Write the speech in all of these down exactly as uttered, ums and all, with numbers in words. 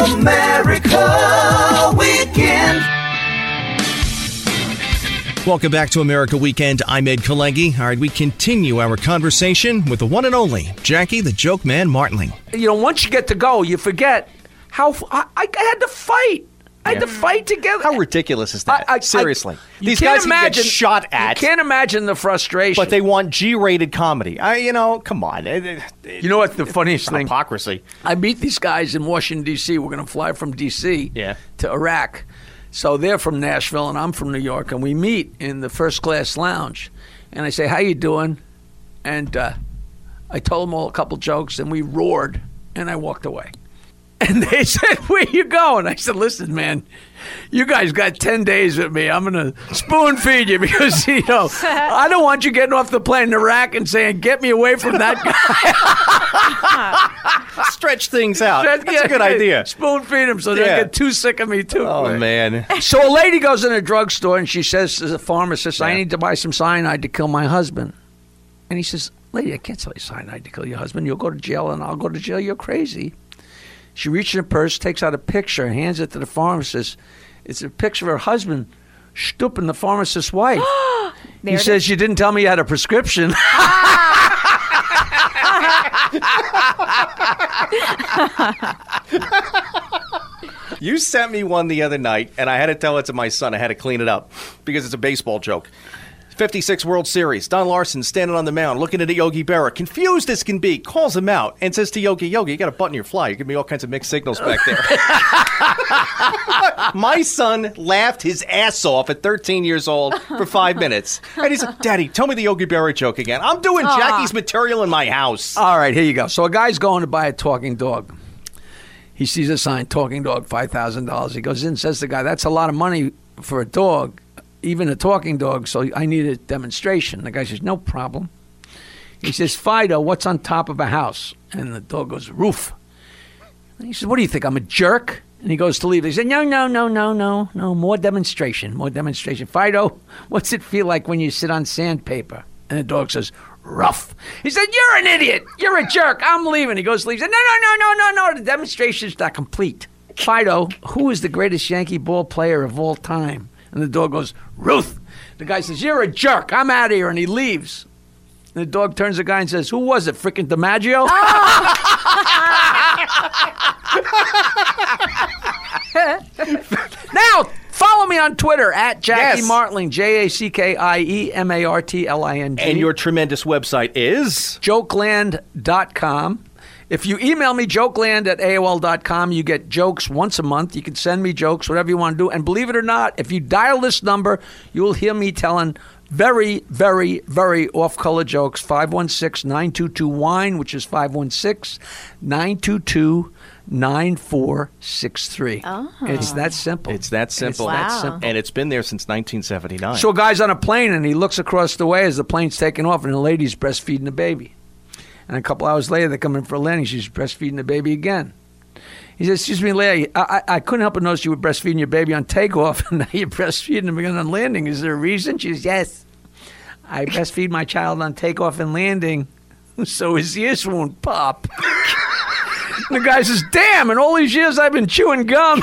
America Weekend. Welcome back to America Weekend. I'm Ed Kalengi. All right, we continue our conversation with the one and only Jackie the Joke Man Martling. You know, once you get to go, you forget how I, I had to fight. I had Yeah. to fight together. How ridiculous is that? I- I- Seriously. I- you These can't guys can imagine, get shot at, You can't imagine the frustration. but they want G-rated comedy. I, you know, come on. It- it- You know what the funniest it's thing? hypocrisy. I meet these guys in Washington, D C. We're going to fly from D C Yeah. to Iraq. So they're from Nashville, and I'm from New York, and we meet in the first-class lounge. And I say, how you doing? And uh, I told them all a couple jokes, and we roared, and I walked away. And they said, where you going? I said, listen, man, you guys got ten days with me. I'm going to spoon feed you because, you know, I don't want you getting off the plane in Iraq and saying, get me away from that guy. Stretch things out. That's Yeah, a good idea. Spoon feed them so they Yeah. don't get too sick of me, too. Oh, quick. man. So a lady goes in a drugstore and she says to the pharmacist, I Yeah. need to buy some cyanide to kill my husband. And he says, lady, I can't sell you cyanide to kill your husband. You'll go to jail and I'll go to jail. You're crazy. She reaches in her purse, takes out a picture, and hands it to the pharmacist. It's a picture of her husband stooping the pharmacist's wife. He it says, you didn't tell me you had a prescription. You sent me one the other night, and I had to tell it to my son. I had to clean it up because it's a baseball joke. fifty-six World Series. Don Larson standing on the mound looking at Yogi Berra, confused as can be, calls him out and says to Yogi, Yogi, you got a button your fly. You give me all kinds of mixed signals back there. My son laughed his ass off at thirteen years old for five minutes. And he's like, Daddy, tell me the Yogi Berra joke again. I'm doing Aw. Jackie's material in my house. All right, here you go. So a guy's going to buy a talking dog. He sees a sign, talking dog, five thousand dollars. He goes in and says to the guy, that's a lot of money for a dog, even a talking dog, so I need a demonstration. The guy says, no problem. He says, Fido, what's on top of a house? And the dog goes, roof. And he says, what do you think, I'm a jerk? And he goes to leave. He said, no, no, no, no, no, no, more demonstration, more demonstration. Fido, what's it feel like when you sit on sandpaper? And the dog says, rough. He said, you're an idiot. You're a jerk. I'm leaving. He goes to leave. He said, no, no, no, no, no, no. The demonstration's not complete. Fido, who is the greatest Yankee ball player of all time? And the dog goes, Ruth. The guy says, you're a jerk. I'm out of here. And he leaves. And the dog turns to the guy and says, who was it? Frickin' DiMaggio? Now, follow me on Twitter at Jackie Yes. Martling, J A C K I E M A R T L I N G. And your tremendous website is? jokeland dot com. If you email me, jokeland at A O L dot com, you get jokes once a month. You can send me jokes, whatever you want to do. And believe it or not, if you dial this number, you will hear me telling very, very, very off-color jokes. five one six, nine two two, W I N E, which is five one six, nine two two, nine four six three. Oh. It's that simple. It's that simple. It's that Wow. simple. And it's been there since nineteen seventy-nine. So a guy's on a plane, and he looks across the way as the plane's taking off, and the lady's breastfeeding the baby. And a couple hours later, they come in for a landing. She's breastfeeding the baby again. He says, excuse me, lady, I, I, I couldn't help but notice you were breastfeeding your baby on takeoff, and now you're breastfeeding him again on landing. Is there a reason? She says, yes. I breastfeed my child on takeoff and landing, so his ears won't pop. And the guy says, damn, in all these years I've been chewing gum.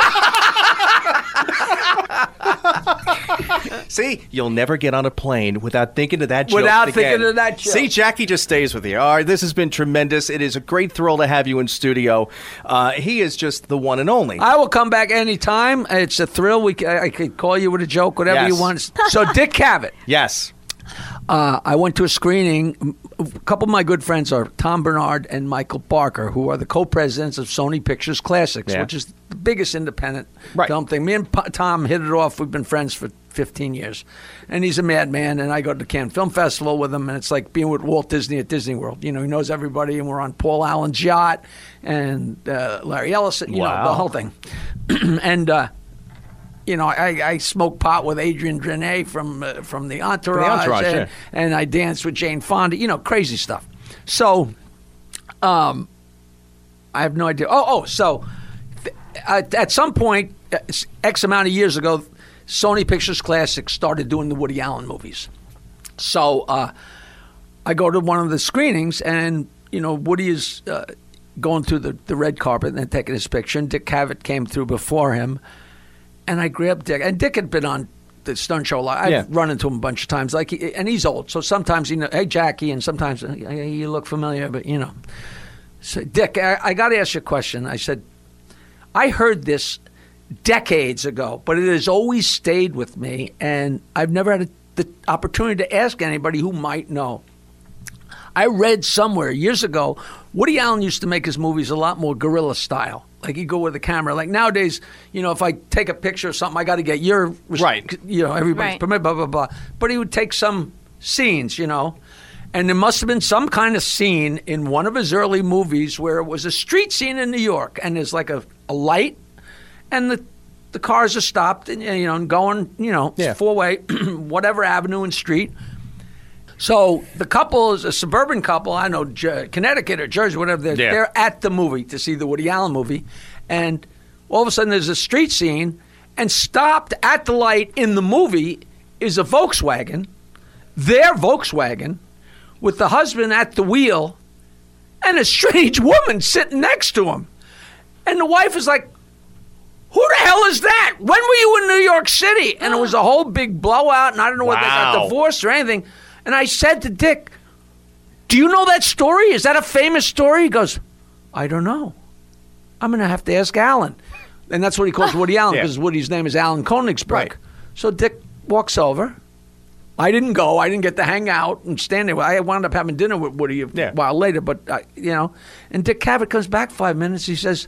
See, you'll never get on a plane without thinking of that joke Without again. thinking of that joke. See, Jackie just stays with you. All right, this has been tremendous. It is a great thrill to have you in studio. Uh, he is just the one and only. I will come back anytime. It's a thrill. We, I could call you with a joke, whatever Yes. you want. So Dick Cavett. Yes. Uh, I went to a screening. A couple of my good friends are Tom Bernard and Michael Barker, who are the co-presidents of Sony Pictures Classics, Yeah. which is the biggest independent Right. film thing. Me and Pa- Tom hit it off. We've been friends for fifteen years. And he's a madman, and I go to the Cannes Film Festival with him, and it's like being with Walt Disney at Disney World. You know, he knows everybody, and we're on Paul Allen's yacht, and uh, Larry Ellison, you know, Wow. the whole thing. and, uh, you know, I, I smoked pot with Adrian Drenay from uh, from the Entourage, Entourage, and, yeah. and I danced with Jane Fonda. You know, crazy stuff. So, um, I have no idea. Oh, oh, so th- uh, at some point, uh, X amount of years ago, Sony Pictures Classics started doing the Woody Allen movies. So uh, I go to one of the screenings, and you know, Woody is. Uh, going through the, the red carpet and then taking his picture. And Dick Cavett came through before him. And I grabbed Dick. And Dick had been on the Stern Show a lot. I've Yeah. run into him a bunch of times. Like, he, and he's old. So sometimes, you know, hey, Jackie. And sometimes, hey, you look familiar, but, you know. So, Dick, I, I got to ask you a question. I said, I heard this decades ago, but it has always stayed with me. And I've never had a, the opportunity to ask anybody who might know. I read somewhere years ago, Woody Allen used to make his movies a lot more guerrilla style. Like, he'd go with a camera. Like, nowadays, you know, if I take a picture of something, I got to get your, Right. you know, everybody's Right. permit, blah, blah, blah. But he would take some scenes, you know. And there must have been some kind of scene in one of his early movies where it was a street scene in New York. And there's like a, a light, and the the cars are stopped, and, you know, and going, you know, Yeah. four-way, whatever avenue and street. So the couple is a suburban couple. I know J- Connecticut or Jersey, whatever. They're, Yeah. they're at the movie to see the Woody Allen movie, and all of a sudden there's a street scene, and stopped at the light in the movie is a Volkswagen, their Volkswagen, with the husband at the wheel, and a strange woman sitting next to him, and the wife is like, "Who the hell is that? When were you in New York City?" And it was a whole big blowout, and I don't know whether they got Wow. divorced or anything. And I said to Dick, "Do you know that story? Is that a famous story?" He goes, "I don't know. I'm going to have to ask Alan." And that's what he calls Woody Allen, Yeah. because Woody's name is Alan Konigsberg. Right. So Dick walks over. I didn't go. I didn't get to hang out and stand there. I wound up having dinner with Woody a Yeah. while later. But, I, you know, and Dick Cavett comes back five minutes. He says,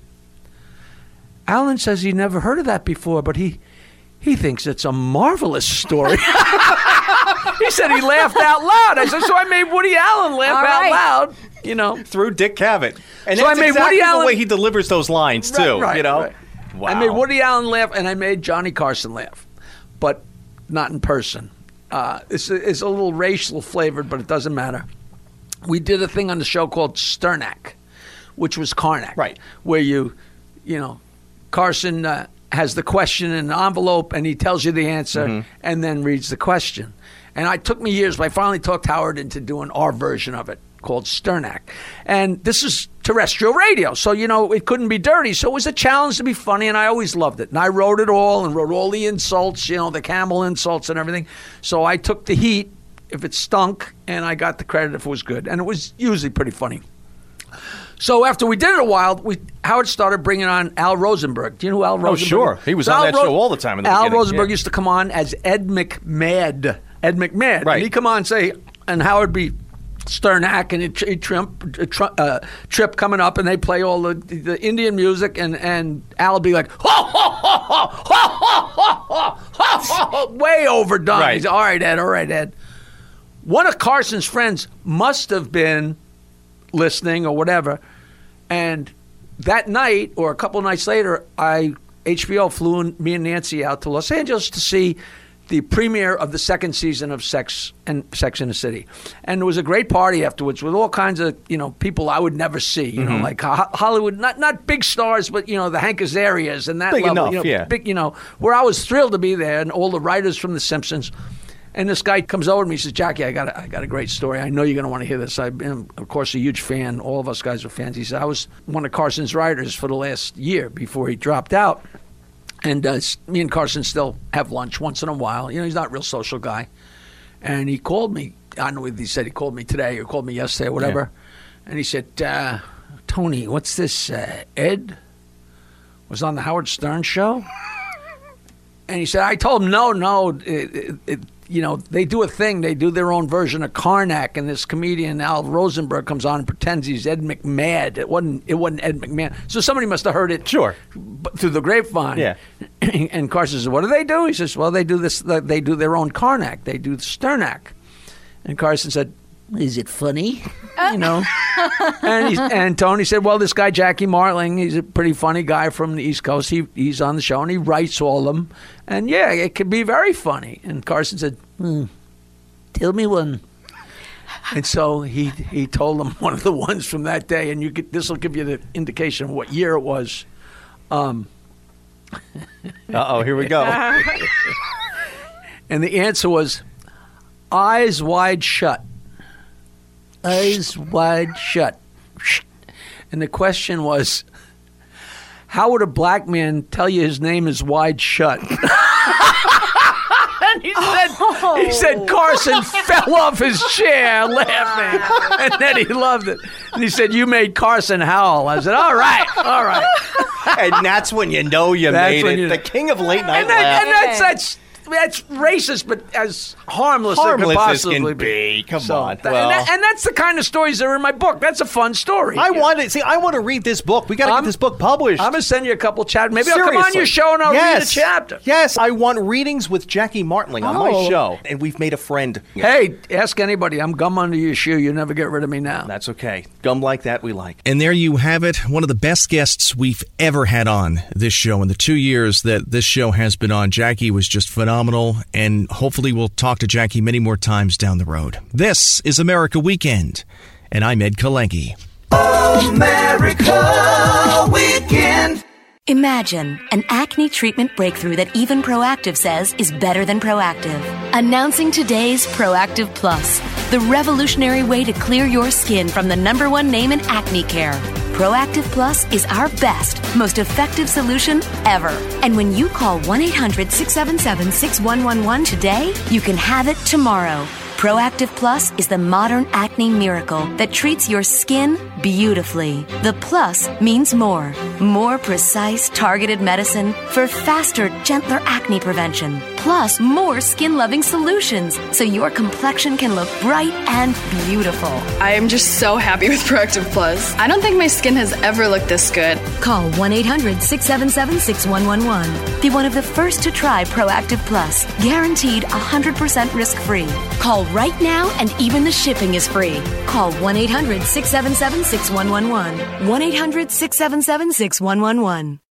"Alan says he never heard of that before, but he he thinks it's a marvelous story." He said he laughed out loud. I said, so I made Woody Allen laugh All out right. loud, you know. Through Dick Cavett. And So that's I made exactly Woody the Allen- way he delivers those lines, too, Right, right, you know? right. Wow. I made Woody Allen laugh, and I made Johnny Carson laugh, but not in person. Uh, it's, it's a little racial flavored, but it doesn't matter. We did a thing on the show called Sternak, which was Karnak. Right. Where you, you know, Carson uh, has the question in an envelope, and he tells you the answer, Mm-hmm. and then reads the question. And it took me years, but I finally talked Howard into doing our version of it called Sternak. And this is terrestrial radio, so, you know, it couldn't be dirty. So it was a challenge to be funny, and I always loved it. And I wrote it all and wrote all the insults, you know, the camel insults and everything. So I took the heat if it stunk, and I got the credit if it was good. And it was usually pretty funny. So after we did it a while, we Howard started bringing on Al Rosenberg. Do you know who Al Rosenberg sure. is? He was So on Al that show all the time in the Al beginning, Rosenberg yeah. used to come on as Ed McMahon. Ed McMahon. Right. And he'd come on and say, and Howard be Sternak and he'd, he'd Trump, uh, Trip coming up, and they play all the, the Indian music, and, and Al would be like, ho, ho, ho, ho, ho, ho, ho, ho, ho, ho, way overdone. Right. He's, all right, Ed, all right, Ed. One of Carson's friends must have been listening or whatever, and that night or a couple of nights later, I H B O flew in, me and Nancy out to Los Angeles to see the premiere of the second season of Sex and Sex in the City, and it was a great party afterwards with all kinds of, you know, people I would never see, you know, like Ho- Hollywood, not not big stars, but, you know, the Hank Azarias and that Big level, enough, you know, yeah. big, you know, where I was thrilled to be there, and all the writers from The Simpsons. And this guy comes over to me and says, "Jackie, I got a, I got a great story. I know you're going to want to hear this. I've been, of course, a huge fan. All of us guys are fans." He said, "I was one of Carson's writers for the last year before he dropped out. And uh, s- me and Carson still have lunch once in a while. You know, he's not a real social guy." And he called me. I don't know if he said he called me today or called me yesterday or whatever. And he said, uh, "Tony, what's this? Uh, Ed was on the Howard Stern show?" And he said, I told him, no, no, it, it, it, you know, they do a thing. They do their own version of Karnak, and this comedian, Al Rosenberg, comes on and pretends he's Ed McMahon. It wasn't It wasn't Ed McMahon. So somebody must have heard it Sure. b- through the grapevine. Yeah. And Carson says, "What do they do?" He says, "Well, they do this. They do their own Karnak. They do Sternak." And Carson said, "Is it funny?" You know. and he's, and Tony said, "Well, this guy Jackie Martling, he's a pretty funny guy from the East Coast. He he's on the show and he writes all of them. And yeah, it could be very funny." And Carson said, hmm, "Tell me one." And so he he told him one of the ones from that day, and you could, this will give you the indication of what year it was. Um, Uh-oh, here we go. and the answer was, "Eyes wide shut." Eyes wide shut. and the question was, how would a black man tell you his name is Wide Shut? And he said, oh. he said Carson fell off his chair laughing, and then he loved it. And he said, you made Carson howl. I said, all right, all right. And that's when you know you That's made when it. you- The king of late night And, that, laugh. and that's that's that's racist, but as harmless, Harmless as as it could possibly can be. Come So, on. that- Well. and, that- and that's the kind of stories that are in my book. That's a fun story. I want to see. I want to read this book. We got to get I'm- this book published. I'm gonna send you a couple chapters. Maybe I'll come on Seriously. your show and I'll yes. read a chapter. Yes, I want readings with Jackie Martling on my Oh. show, and we've made a friend. Hey, ask anybody. I'm gum under your shoe. You never get rid of me now. That's okay. Gum like that, we like. And there you have it, one of the best guests we've ever had on this show. In the two years that this show has been on, Jackie was just phenomenal, and hopefully we'll talk to Jackie many more times down the road. This is America Weekend, and I'm Ed Kalengi. America Weekend. Imagine an acne treatment breakthrough that even Proactive says is better than Proactive. Announcing today's Proactive Plus, the revolutionary way to clear your skin from the number one name in acne care. Proactive Plus is our best, most effective solution ever. And when you call one eight hundred six seven seven six one one one today, you can have it tomorrow. Proactive Plus is the modern acne miracle that treats your skin beautifully. The plus means more. More precise, targeted medicine for faster, gentler acne prevention. Plus, more skin-loving solutions so your complexion can look bright and beautiful. I am just so happy with Proactive Plus. I don't think my skin has ever looked this good. Call one eight hundred six seven seven six one one one. Be one of the first to try Proactive Plus. Guaranteed one hundred percent risk-free. Call right now and even the shipping is free. Call one eight hundred six seven seven six one one one. one eight hundred six seven seven six one one one.